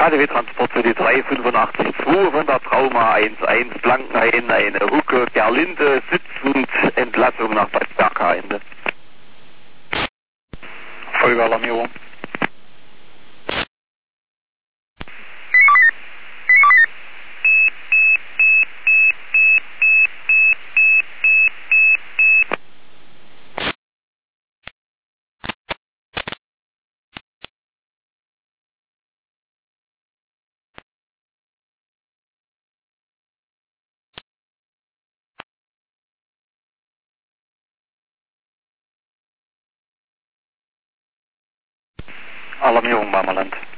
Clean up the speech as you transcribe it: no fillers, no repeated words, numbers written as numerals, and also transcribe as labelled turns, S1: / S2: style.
S1: KDW-Transport für die 385-2 von der Trauma 11 Blankenhain, eine Hucke, Gerlinde, sitzend, Entlassung nach Bad Bergheinde. Folgealarmierung. Alarmierung, Marmerland.